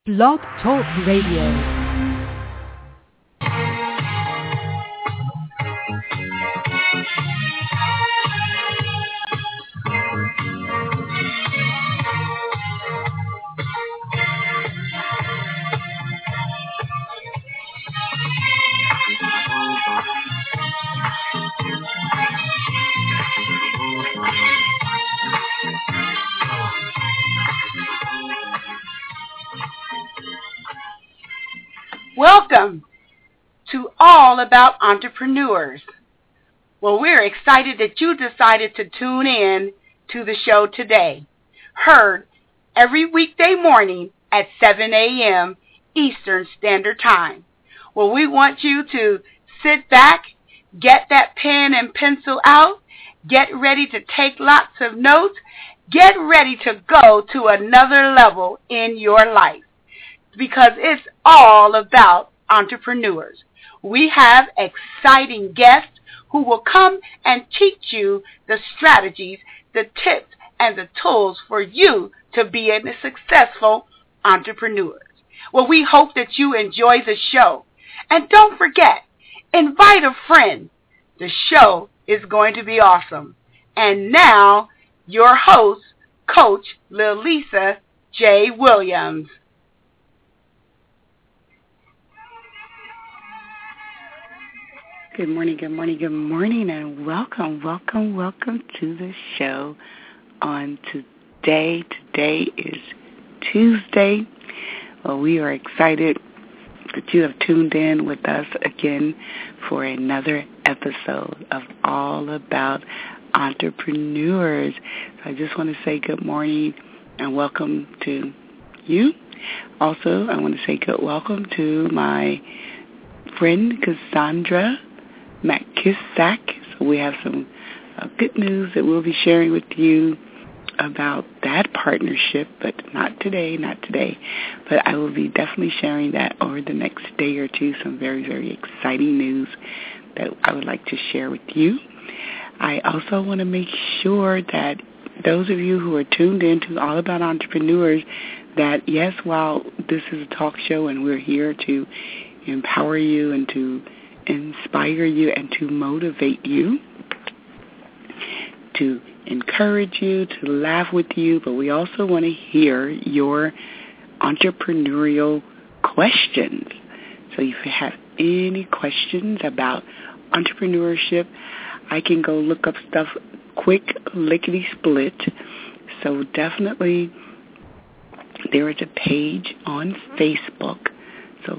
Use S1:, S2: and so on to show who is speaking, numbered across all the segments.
S1: Blog Talk Radio.
S2: Welcome to All About Entrepreneurs. Well, we're excited that you decided to tune in to the show today. Heard every weekday morning at 7 a.m. Eastern Standard Time. Well, we want you to sit back, get that pen and pencil out, get ready to take lots of notes, get ready to go to another level in your life. Because it's all about entrepreneurs. We have exciting guests who will come and teach you the strategies, the tips, and the tools for you to be a successful entrepreneur. Well, we hope that you enjoy the show. And don't forget, invite a friend. The show is going to be awesome. And now, your host, Coach Lilisa J. Williams.
S3: Good morning, and welcome to the show on today. Today is Tuesday. Well, we are excited that you have tuned in with us again for another episode of All About Entrepreneurs. So I just want to say good morning and welcome to you. Also, I want to say good welcome to my friend Cassandra McKissack. So we have some good news that we'll be sharing with you about that partnership, but not today. But I will be definitely sharing that over the next day or two, some very, very exciting news that I would like to share with you. I also want to make sure that those of you who are tuned in to All About Entrepreneurs, that yes, while this is a talk show and we're here to empower you and to inspire you and to motivate you, to encourage you, to laugh with you, but we also want to hear your entrepreneurial questions. So if you have any questions about entrepreneurship, I can go look up stuff quick, lickety-split. So definitely there is a page on Facebook. So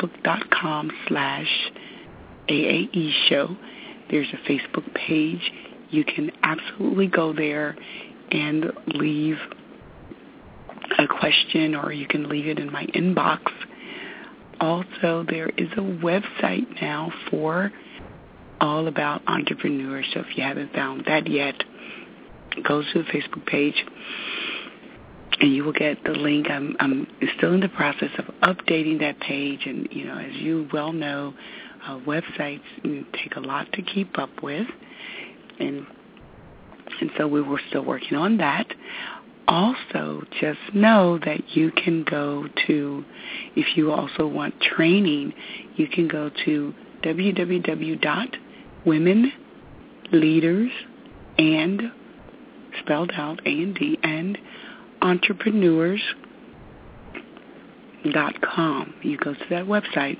S3: facebook.com/AAE show. There's a Facebook page. You can absolutely go there and leave a question, or you can leave it in my inbox. Also, there is a website now for All About Entrepreneurs. So if you haven't found that yet, go to the Facebook page and you will get the link. I'm still in the process of updating that page, and as you well know, websites take a lot to keep up with, and so we were still working on that. Also, just know that you can go to, if you also want training, you can go to www.womenleaders and spelled out A&D and entrepreneurs.com. You go to that website,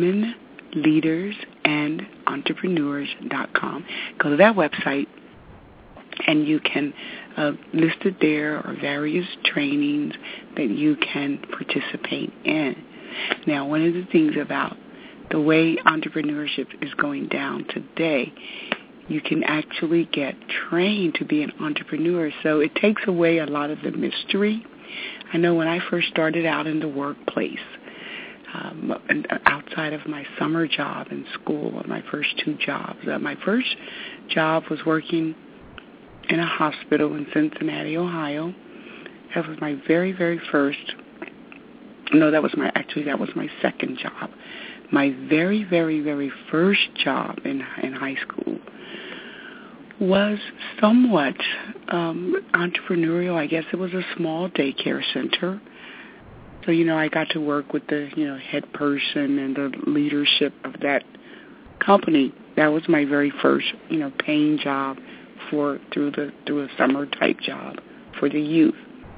S3: womenleadersandentrepreneurs.com. Go to that website, and you can listed there are various trainings that you can participate in. Now, one of the things about the way entrepreneurship is going down today, you can actually get trained to be an entrepreneur. So it takes away a lot of the mystery. I know when I first started out in the workplace, outside of my summer job in school, my first two jobs. My first job was working in a hospital in Cincinnati, Ohio. That was my very, very first. No, that was my second job. My very, very, very first job in high school was somewhat entrepreneurial. I guess it was a small daycare center. So, I got to work with the, head person and the leadership of that company. That was my very first, paying job through a summer type job for the youth.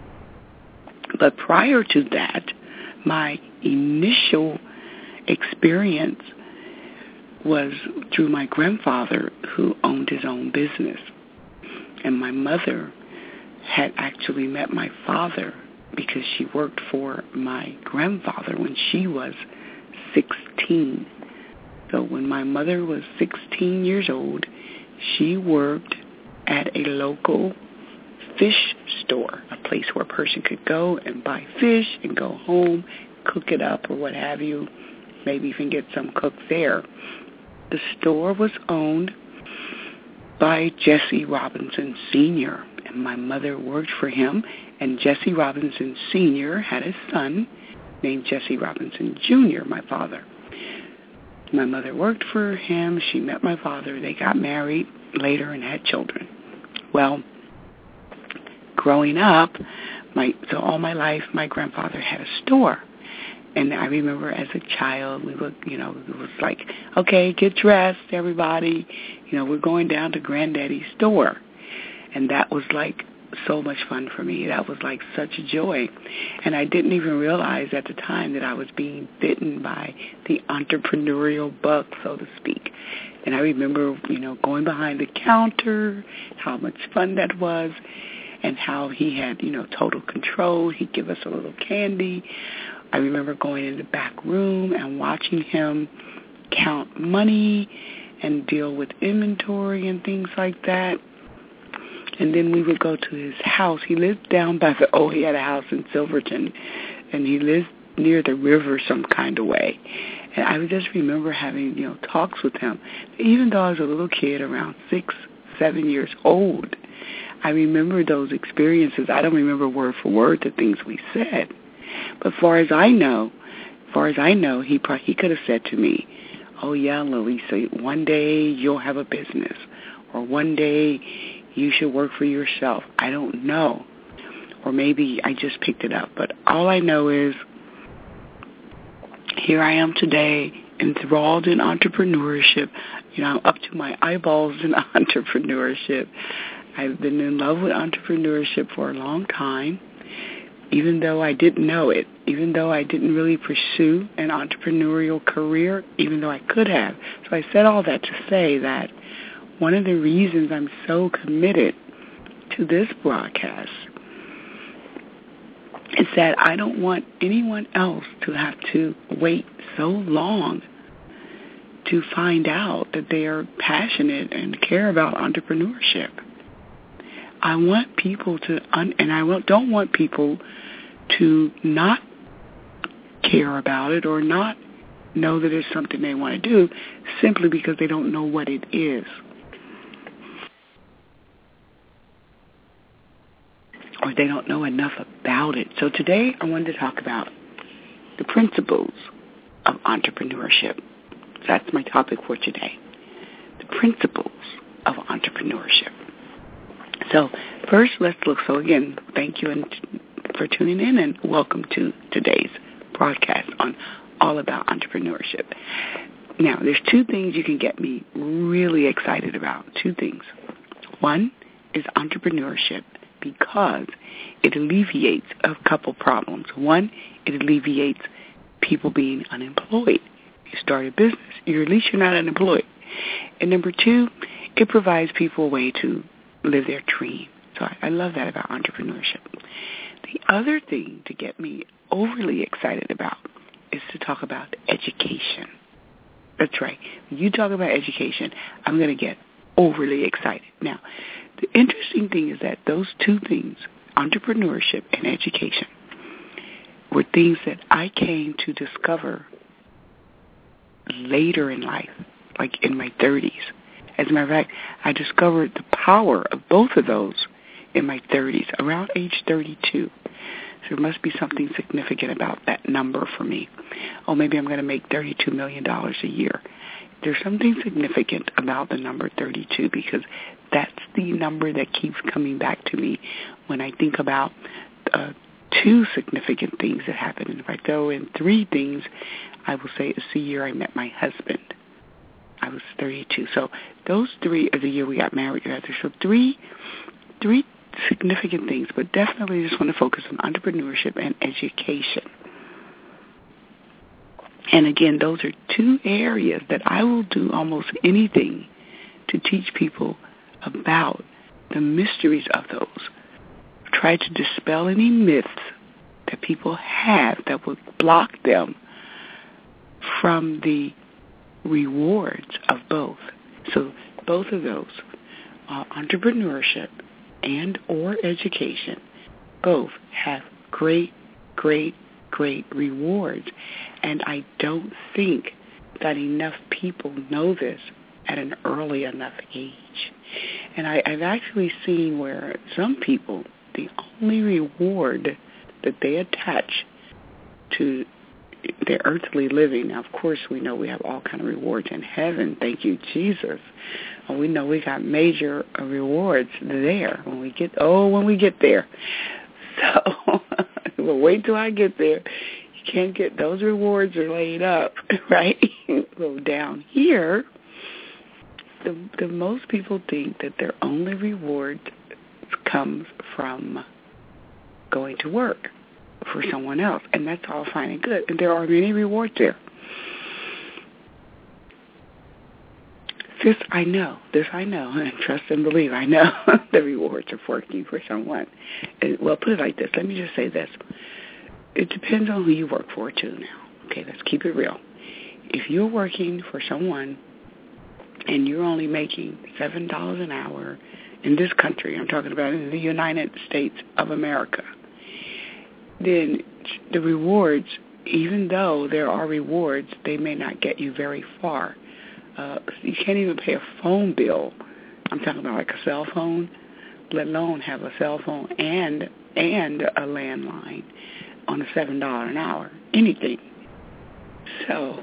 S3: But prior to that, my initial experience was through my grandfather, who owned his own business. And my mother had actually met my father because she worked for my grandfather when she was 16. So when my mother was 16 years old, she worked at a local fish store, a place where a person could go and buy fish and go home, cook it up or what have you, maybe even get some cooked there. The store was owned by Jesse Robinson Sr., and my mother worked for him, and Jesse Robinson Sr. had a son named Jesse Robinson Jr., my father. My mother worked for him. She met my father. They got married later and had children. Well, growing up, all my life, my grandfather had a store. And I remember as a child, we would, it was like, okay, get dressed, everybody. We're going down to Granddaddy's store. And that was like so much fun for me. That was like such a joy. And I didn't even realize at the time that I was being bitten by the entrepreneurial bug, so to speak. And I remember, going behind the counter, how much fun that was, and how he had, total control. He'd give us a little candy. I remember going in the back room and watching him count money and deal with inventory and things like that. And then we would go to his house. He lived down by he had a house in Silverton, and he lived near the river some kind of way. And I would just remember having, talks with him. Even though I was a little kid, around 6, 7 years old, I remember those experiences. I don't remember word for word the things we said. But far as I know, he could have said to me, oh, yeah, Lalisa, one day you'll have a business, or one day you should work for yourself. I don't know. Or maybe I just picked it up. But all I know is here I am today, enthralled in entrepreneurship. I'm up to my eyeballs in entrepreneurship. I've been in love with entrepreneurship for a long time, even though I didn't know it, even though I didn't really pursue an entrepreneurial career, even though I could have. So I said all that to say that one of the reasons I'm so committed to this broadcast is that I don't want anyone else to have to wait so long to find out that they are passionate and care about entrepreneurship. I want people to, don't want people to not care about it or not know that it's something they want to do simply because they don't know what it is. Or they don't know enough about it. So today I wanted to talk about the principles of entrepreneurship. That's my topic for today. The principles of entrepreneurship. So first, let's look. So again, thank you for tuning in, and welcome to today's broadcast on all about entrepreneurship. Now, there's two things you can get me really excited about. Two things. One is entrepreneurship because it alleviates a couple problems. One, it alleviates people being unemployed. You start a business, at least you're not unemployed. And number two, it provides people a way to live their dream. So I love that about entrepreneurship. The other thing to get me overly excited about is to talk about education. That's right. When you talk about education, I'm going to get overly excited. Now, the interesting thing is that those two things, entrepreneurship and education, were things that I came to discover later in life, like in my 30s. As a matter of fact, I discovered the power of both of those in my 30s, around age 32. So there must be something significant about that number for me. Oh, maybe I'm going to make $32 million a year. There's something significant about the number 32 because that's the number that keeps coming back to me when I think about two significant things that happened. And if I throw in three things, I will say it's the year I met my husband. I was 32. So those three are the year we got married together. So three significant things, but definitely just want to focus on entrepreneurship and education. And again, those are two areas that I will do almost anything to teach people about the mysteries of those. Try to dispel any myths that people have that would block them from the rewards of both. So both of those, entrepreneurship and or education, both have great rewards. And I don't think that enough people know this at an early enough age. And I've actually seen where some people, the only reward that they attach to their earthly living. Now, of course, we know we have all kind of rewards in heaven. Thank you, Jesus. And we know we got major rewards there when we get there. So, well, wait till I get there. You can't get those rewards are laid up, right? Well, down here, the most people think that their only reward comes from going to work for someone else, and that's all fine and good. And there are many rewards there. This I know, and trust and believe. I know the rewards are working for someone. Well, put it like this. Let me just say this. It depends on who you work for, too, now. Okay, let's keep it real. If you're working for someone and you're only making $7 an hour in this country, I'm talking about in the United States of America, then the rewards, even though there are rewards, they may not get you very far. You can't even pay a phone bill. I'm talking about like a cell phone, let alone have a cell phone and a landline on a $7 an hour, anything. So,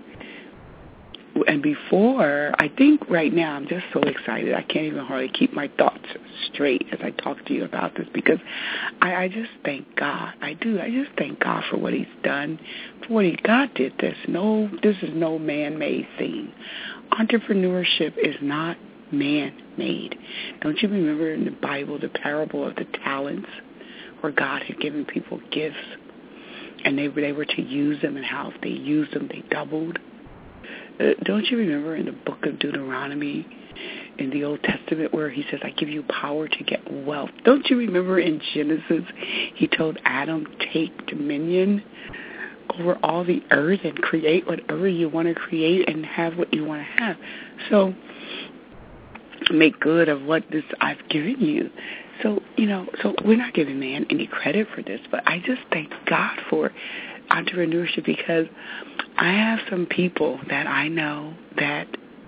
S3: and before, I think right now I'm just so excited I can't even hardly keep my thoughts straight as I talk to you about this, because I just thank God. I do. I just thank God for what he's done, for what God did this. This is no man-made thing. Entrepreneurship is not man-made. Don't you remember in the Bible the parable of the talents, where God had given people gifts and they were to use them, and how if they used them they doubled? Don't you remember in the book of Deuteronomy in the Old Testament where he says, I give you power to get wealth? Don't you remember in Genesis he told Adam, take dominion over all the earth and create whatever you want to create and have what you want to have? So make good of what this I've given you. So, so we're not giving man any credit for this, but I just thank God for entrepreneurship, because I have some people that I know that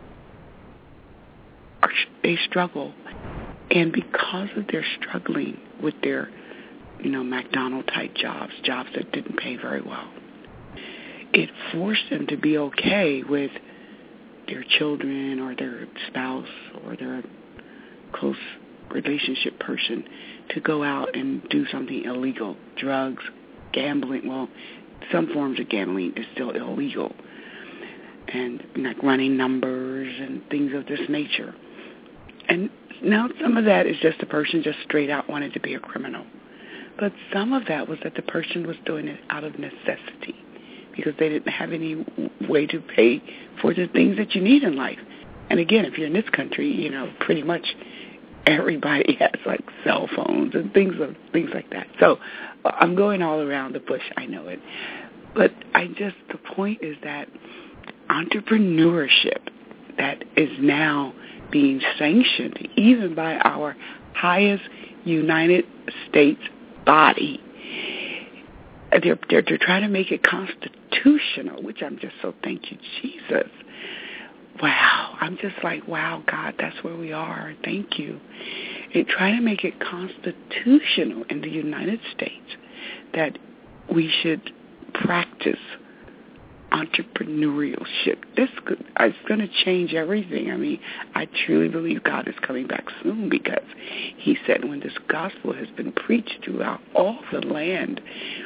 S3: they struggle, and because of their struggling with their, McDonald's type jobs that didn't pay very well, it forced them to be okay with their children or their spouse or their close relationship person to go out and do something illegal, drugs, gambling. Well, some forms of gambling is still illegal, and like running numbers and things of this nature. And now some of that is just the person just straight out wanted to be a criminal. But some of that was that the person was doing it out of necessity, because they didn't have any way to pay for the things that you need in life. And again, if you're in this country, pretty much everybody has like cell phones and things like that. So I'm going all around the bush, I know it. But the point is that entrepreneurship that is now being sanctioned even by our highest United States body, they're trying to make it constitutional, which I'm just so thank you, Jesus. Wow, I'm just like, wow, God, that's where we are. Thank you. They're trying to make it constitutional in the United States that we should practice entrepreneurship. It's going to change everything. I mean, I truly believe God is coming back soon, because he said when this gospel has been preached throughout all the land,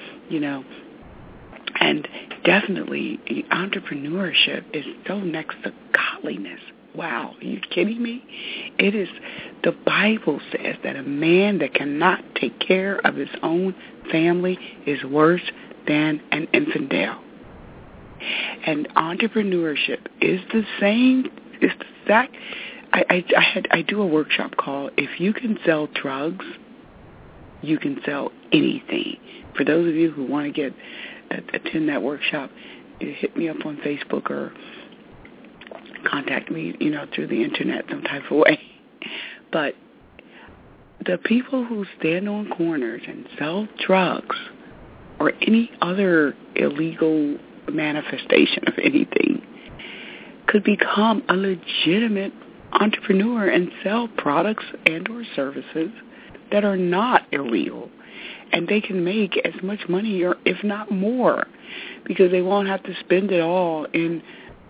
S3: and definitely entrepreneurship is so next to godliness. Wow, are you kidding me? It is, the Bible says that a man that cannot take care of his own family is worse than an infidel. And entrepreneurship is the same. It's the exact. I do a workshop called "If You Can Sell Drugs, You Can Sell Anything." For those of you who want to attend that workshop, hit me up on Facebook or contact me, through the internet some type of way. But the people who stand on corners and sell drugs or any other illegal manifestation of anything could become a legitimate entrepreneur and sell products and or services that are not illegal. And they can make as much money, or if not more, because they won't have to spend it all in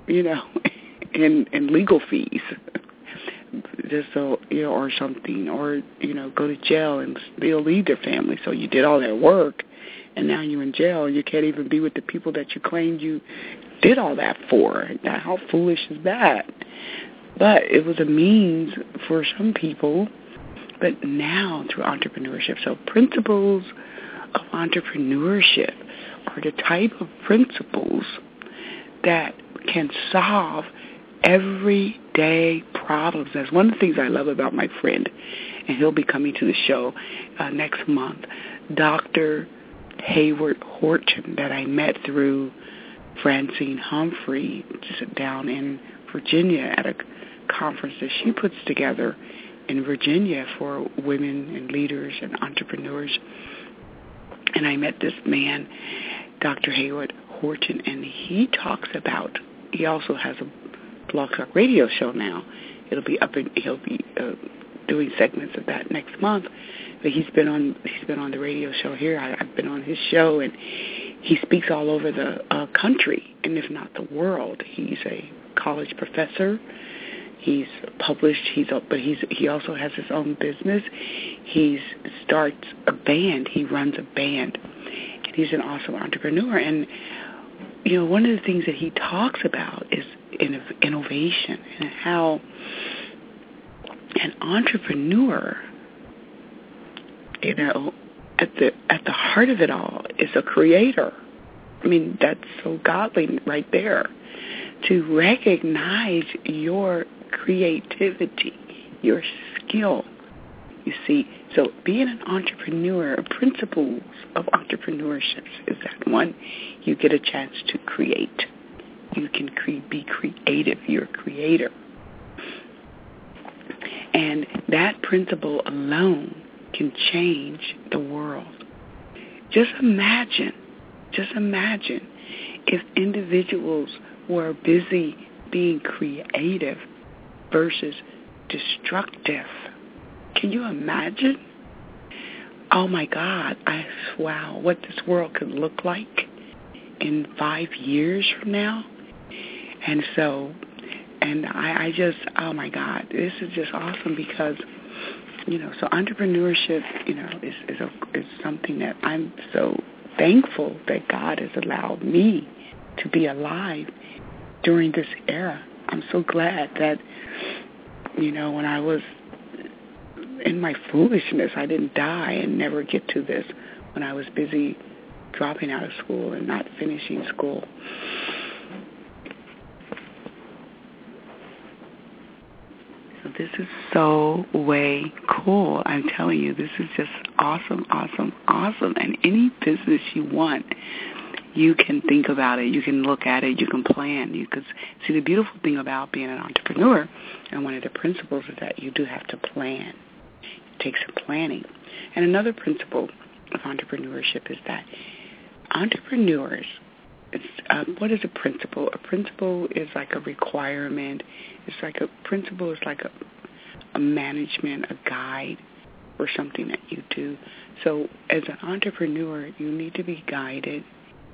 S3: legal fees, just so, or something, or, go to jail and they'll leave their family. So you did all that work, and now you're in jail. You can't even be with the people that you claimed you did all that for. Now, how foolish is that? But it was a means for some people, but now through entrepreneurship. So principles of entrepreneurship are the type of principles that can solve everyday problems. That's one of the things I love about my friend, and he'll be coming to the show next month, Dr. Hayward Horton, that I met through Francine Humphrey just down in Virginia at a conference that she puts together in Virginia for women and leaders and entrepreneurs. And I met this man, Dr. Hayward Horton, and he also has a Blog Talk Radio show now. He'll be doing segments of that next month. But he's been on the radio show here. I've been on his show, and he speaks all over the country, and if not the world. He's a college professor. He's published. But he also has his own business. He starts a band. He runs a band, and he's an awesome entrepreneur. And one of the things that he talks about is innovation, and how an entrepreneur, at the heart of it all is a creator. I mean, that's so godly right there, to recognize your creativity, your skill. You see, so being an entrepreneur, principles of entrepreneurship is that, one, you get a chance to create. You can be creative. You're a creator. And that principle alone can change the world. Just imagine if individuals were busy being creative versus destructive. Can you imagine? Oh my God, wow, what this world could look like in 5 years from now. And I just, oh my God, this is just awesome, because, so entrepreneurship, is something that I'm so thankful that God has allowed me to be alive during this era. I'm so glad that, when I was in my foolishness, I didn't die and never get to this when I was busy dropping out of school and not finishing school. So this is so way cool. I'm telling you, this is just awesome, awesome, awesome. And any business you want, you can think about it, you can look at it, you can plan. Because see, the beautiful thing about being an entrepreneur, and one of the principles, is that you do have to plan. It takes some planning. And another principle of entrepreneurship is that entrepreneurs, what is a principle? A principle is like a requirement. A principle is like a management, a guide, or something that you do. So as an entrepreneur, you need to be guided.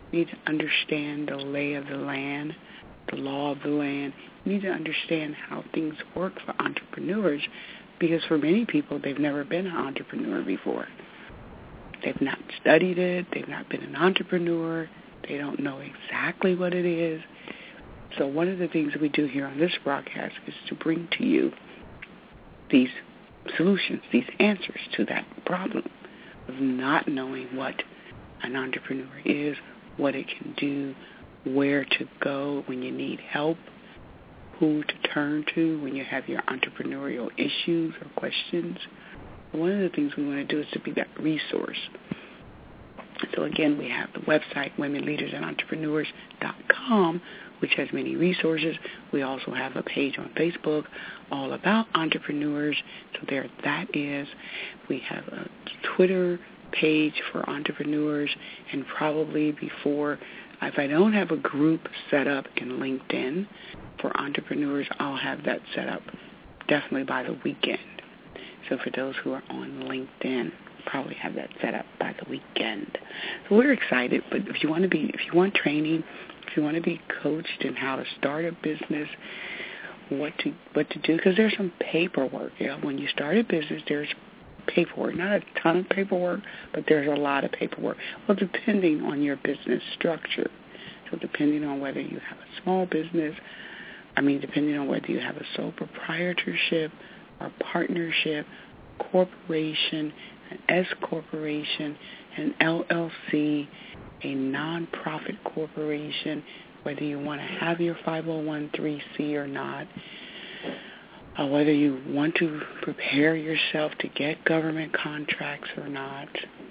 S3: You need to understand the lay of the land, the law of the land. You need to understand how things work for entrepreneurs, because for many people, they've never been an entrepreneur before. They've not studied it. They've not been an entrepreneur. They don't know exactly what it is. So one of the things we do here on this broadcast is to bring to you these solutions, these answers to that problem of not knowing what an entrepreneur is, what it can do, where to go when you need help, who to turn to when you have your entrepreneurial issues or questions. One of the things we want to do is to be that resource. So again, we have the website, womenleadersandentrepreneurs.com, which has many resources. We also have a page on Facebook all about entrepreneurs. So there that is. We have a Twitter page for entrepreneurs, and probably before, if I don't have a group set up in LinkedIn for entrepreneurs, I'll have that set up definitely by the weekend. So for those who are on LinkedIn, probably have that set up by the weekend. So we're excited, but if you want training, if you want to be coached in how to start a business, what to do, because there's some paperwork. When you start a business, there's paperwork, not a ton of paperwork, but there's a lot of paperwork. Well, depending on your business structure. So depending on whether you have a small business, depending on whether you have a sole proprietorship or partnership, corporation, an S corporation, an LLC, a nonprofit corporation, whether you want to have your 501(c) or not, or whether you want to prepare yourself to get government contracts or not.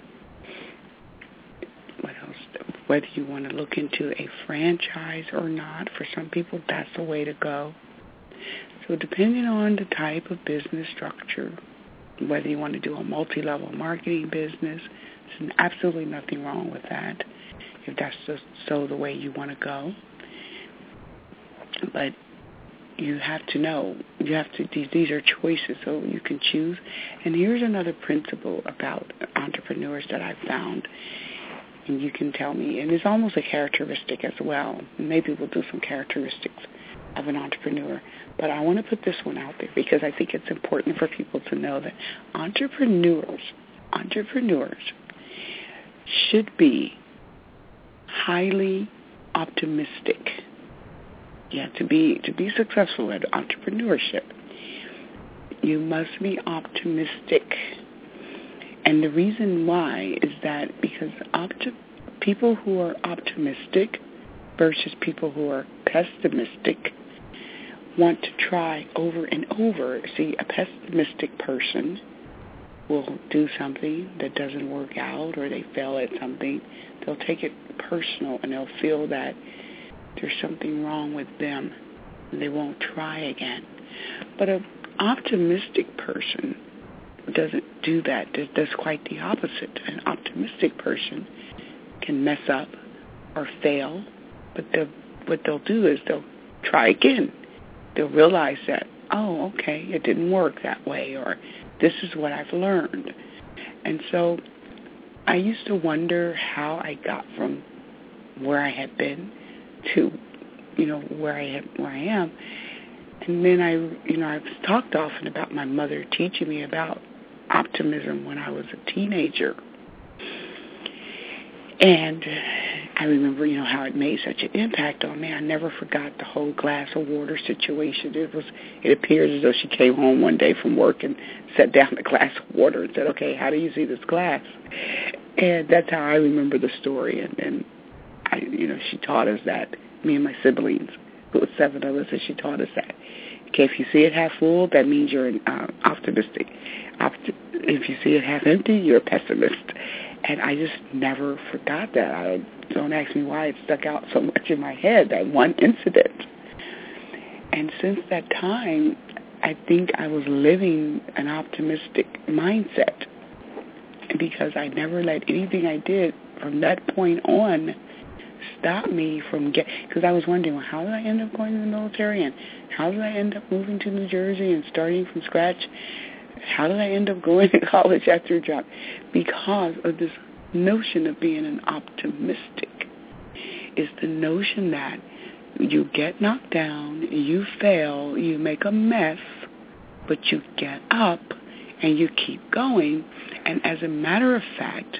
S3: What else? Whether you want to look into a franchise or not. For some people, that's the way to go. So depending on the type of business structure, whether you want to do a multi-level marketing business, there's absolutely nothing wrong with that, if that's just so the way you want to go. But you have to know, these are choices, so you can choose. And here's another principle about entrepreneurs that I've found, and you can tell me, and it's almost a characteristic as well. Maybe we'll do some characteristics of an entrepreneur. But I want to put this one out there because I think it's important for people to know that entrepreneurs should be highly optimistic. Yeah, to be successful at entrepreneurship, you must be optimistic. And the reason why is that because people who are optimistic versus people who are pessimistic want to try over and over. See, a pessimistic person will do something that doesn't work out, or they fail at something. They'll take it personal, and they'll feel that there's something wrong with them, and they won't try again. But an optimistic person doesn't do that. Does quite the opposite. An optimistic person can mess up or fail, but what they'll do is they'll try again. They'll realize that, oh, okay, it didn't work that way, or this is what I've learned. And so I used to wonder how I got from where I had been to, where I am. And then I've talked often about my mother teaching me about optimism when I was a teenager. And I remember, how it made such an impact on me. I never forgot the whole glass of water situation. It appeared as though she came home one day from work and set down a glass of water and said, okay, how do you see this glass? And that's how I remember the story. And she taught us that, me and my siblings, who was 7 of us, and she taught us that. Okay, if you see it half full, that means you're optimistic. If you see it half empty, you're a pessimist. And I just never forgot that. Don't ask me why it stuck out so much in my head, that one incident. And since that time, I think I was living an optimistic mindset because I never let anything I did from that point on stop me from because I was wondering, well, how did I end up going to the military, and how did I end up moving to New Jersey and starting from scratch? How did I end up going to college after a job? Because of this notion of being an optimistic is the notion that you get knocked down, you fail, you make a mess, but you get up and you keep going. And as a matter of fact,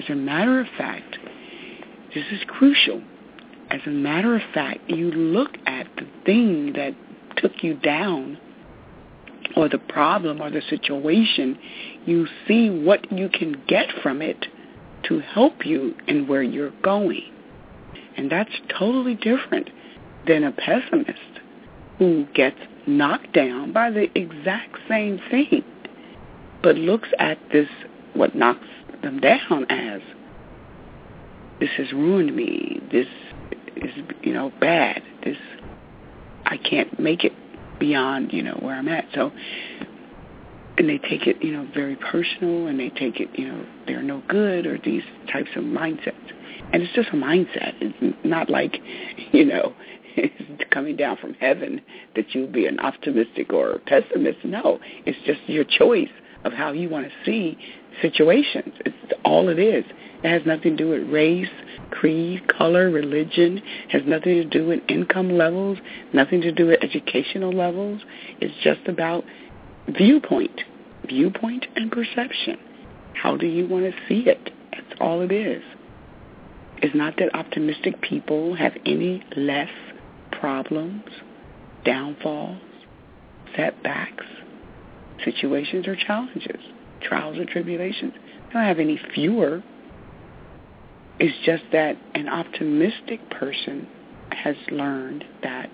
S3: this is crucial. As a matter of fact, you look at the thing that took you down, or the problem or the situation, you see what you can get from it to help you in where you're going. And that's totally different than a pessimist who gets knocked down by the exact same thing, but looks at this, what knocks them down, as, this has ruined me, this is, bad, this, I can't make it beyond, where I'm at. So, and they take it, very personal, and they take it, they're no good, or these types of mindsets. And it's just a mindset. It's not like, it's coming down from heaven that you'll be an optimistic or a pessimist. No, it's just your choice of how you want to see situations. It's all it is. It has nothing to do with race, creed, color, religion. It has nothing to do with income levels, nothing to do with educational levels. It's just about viewpoint and perception. How do you want to see it? That's all it is. It's not that optimistic people have any less problems, downfalls, setbacks, situations or challenges, trials or tribulations. They don't have any fewer. It's just that an optimistic person has learned that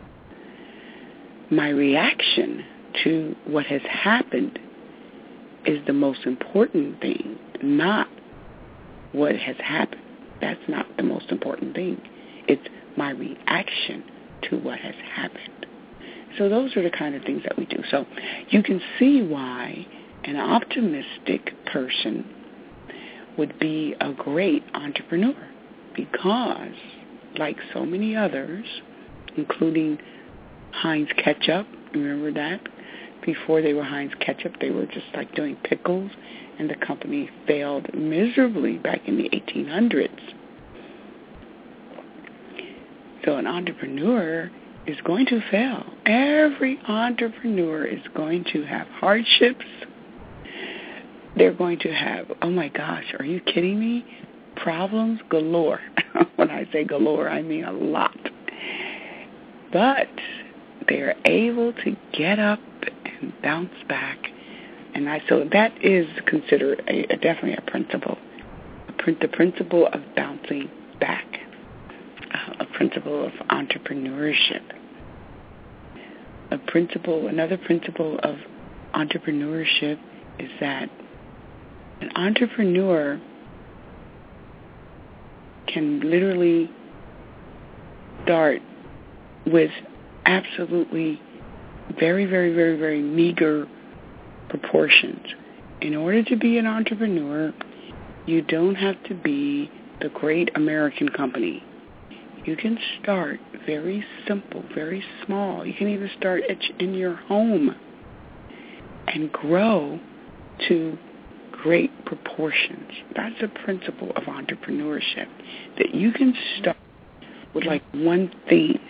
S3: my reaction to what has happened is the most important thing, not what has happened. That's not the most important thing. It's my reaction to what has happened. So those are the kind of things that we do. So you can see why an optimistic person would be a great entrepreneur, because, like so many others, including Heinz Ketchup, remember that? Before they were Heinz Ketchup, they were just like doing pickles, and the company failed miserably back in the 1800s. So an entrepreneur is going to fail. Every entrepreneur is going to have hardships. They're going to have, oh my gosh, are you kidding me? Problems galore. When I say galore, I mean a lot. But they're able to get up and bounce back. And so that is considered definitely a principle. The principle of bouncing back. A principle of entrepreneurship. Another principle of entrepreneurship is that an entrepreneur can literally start with absolutely very, very, very, very meager proportions. In order to be an entrepreneur, you don't have to be the great American company. You can start very simple, very small. You can even start in your home and grow to great proportions. That's a principle of entrepreneurship, that you can start with like one thing.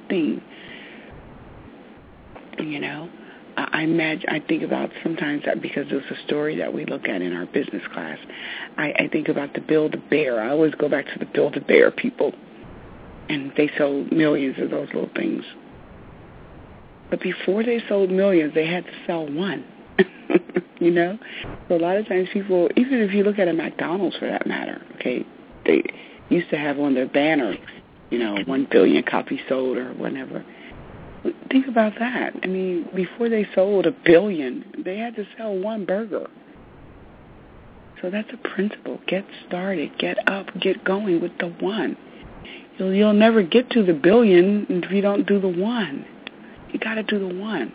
S3: I think about sometimes that, because it's a story that we look at in our business class. I think about the Build-A-Bear. I always go back to the Build-A-Bear people. And they sold millions of those little things. But before they sold millions, they had to sell one. So a lot of times people, even if you look at a McDonald's for that matter, okay, they used to have on their banner, 1 billion copies sold or whatever. Think about that. I mean, before they sold 1 billion, they had to sell one burger. So that's a principle. Get started, get up, get going with the one. You'll never get to the billion if you don't do the one. You got to do the one.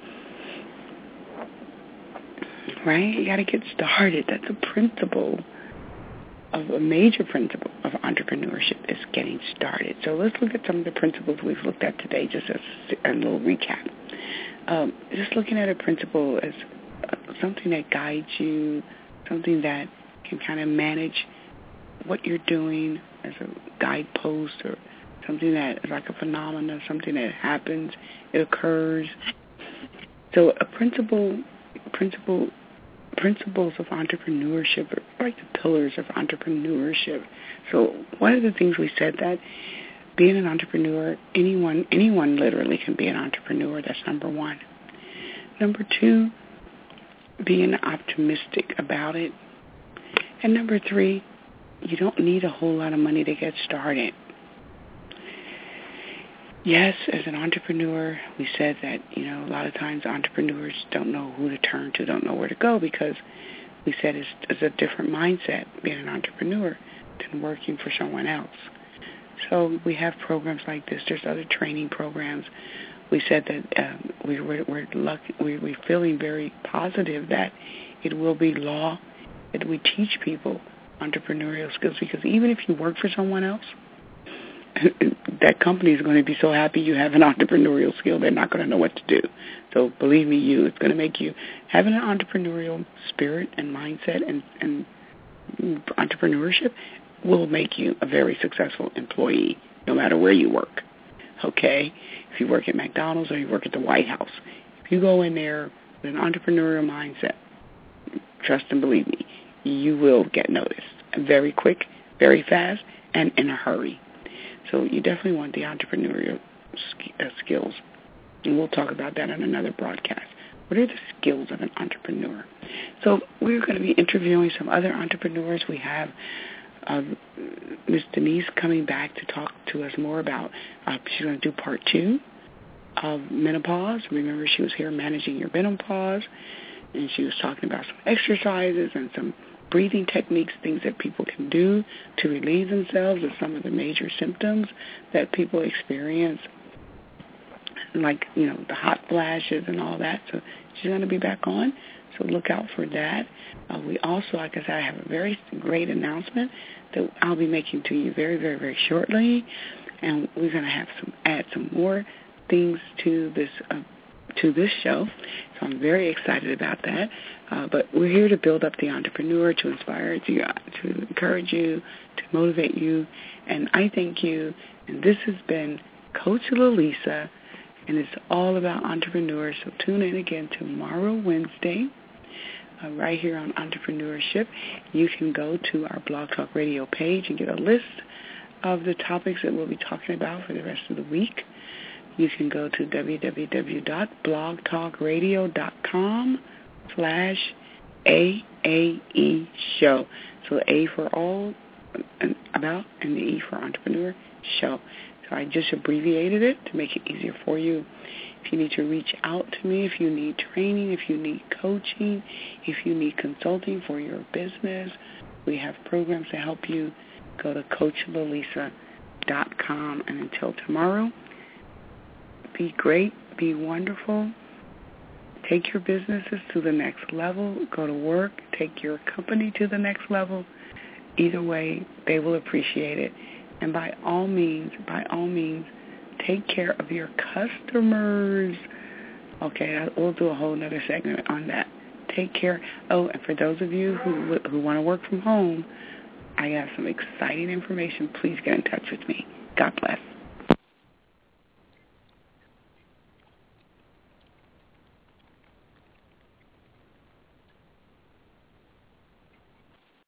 S3: Right? You got to get started. That's a principle, a major principle of entrepreneurship, is getting started. So let's look at some of the principles we've looked at today, just as a little recap. Just looking at a principle as something that guides you, something that can kind of manage what you're doing as a guidepost or something that is like a phenomenon, something that happens, it occurs. So a principles of entrepreneurship are like the pillars of entrepreneurship. So one of the things we said that being an entrepreneur, anyone literally can be an entrepreneur. That's number one. Number two, being optimistic about it. And number three, you don't need a whole lot of money to get started. Yes, as an entrepreneur, we said that, a lot of times entrepreneurs don't know who to turn to, don't know where to go, because we said it's a different mindset being an entrepreneur than working for someone else. So we have programs like this. There's other training programs. We said that we're feeling very positive that it will be law, that we teach people entrepreneurial skills, because even if you work for someone else, that company is going to be so happy you have an entrepreneurial skill, they're not going to know what to do. So believe me, it's going to make you, having an entrepreneurial spirit and mindset and entrepreneurship will make you a very successful employee, no matter where you work. Okay? If you work at McDonald's or you work at the White House, if you go in there with an entrepreneurial mindset, trust and believe me, you will get noticed. Very quick, very fast, and in a hurry. So you definitely want the entrepreneurial skills. And we'll talk about that in another broadcast. What are the skills of an entrepreneur? So we're going to be interviewing some other entrepreneurs. We have Ms. Denise coming back to talk to us more about, she's going to do part 2 of menopause. Remember, she was here managing your menopause, and she was talking about some exercises and some breathing techniques, things that people can do to relieve themselves of some of the major symptoms that people experience, like, the hot flashes and all that. So she's going to be back on, so look out for that. We also, like I said, I have a very great announcement that I'll be making to you very, very, very shortly, and we're going to add some more things to this show. So I'm very excited about that. But we're here to build up the entrepreneur, to inspire, to encourage you, to motivate you. And I thank you. And this has been Coach Lalisa, and it's all about entrepreneurs. So tune in again tomorrow, Wednesday, right here on Entrepreneurship. You can go to our Blog Talk Radio page and get a list of the topics that we'll be talking about for the rest of the week. You can go to www.blogtalkradio.com/AAE show. So A for all, and about, and the E for entrepreneur, show. So I just abbreviated it to make it easier for you. If you need to reach out to me, if you need training, if you need coaching, if you need consulting for your business, we have programs to help you. Go to CoachLalisa.com. And until tomorrow, be great, be wonderful, take your businesses to the next level, go to work, take your company to the next level. Either way, they will appreciate it. And by all means, take care of your customers. Okay, we'll do a whole other segment on that. Take care. Oh, and for those of you who want to work from home, I have some exciting information. Please get in touch with me. God bless.